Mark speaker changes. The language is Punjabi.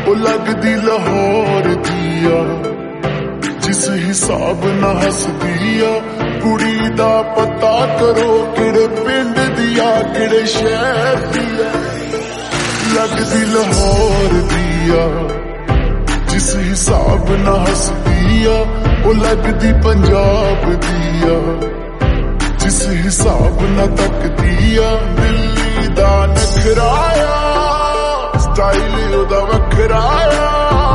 Speaker 1: ਉਹ ਲੱਗਦੀ ਲਾਹੌਰ ਦੀ ਆ ਜਿਸ ਹਿਸਾਬ ਨਾਲ ਹੱਸਦੀ ਆ। ਕੁੜੀ ਦਾ ਪਤਾ ਕਰੋ ਕਿਹੜੇ ਪਿੰਡ ਦੀ ਆ ਕਿਹੜੇ ਸ਼ਹਿਰ ਦੀ ਆ। ਲੱਗਦੀ ਲਾਹੌਰ ਦੀ ਆ ਜਿਸ ਹਿਸਾਬ ਨਾਲ ਹੱਸਦੀ ਆ। ਉਹ ਲੱਗਦੀ ਪੰਜਾਬ ਦੀ ਆ ਜਿਸ ਹਿਸਾਬ ਨਾਲ ਤੱਕਦੀ ਆ। ਦਿੱਲੀ ਦਾ ਨਖਰਾ ਆ ਸਟਾਈਲ ਉਹਦਾ ਵੱਖਰਾ ਆ।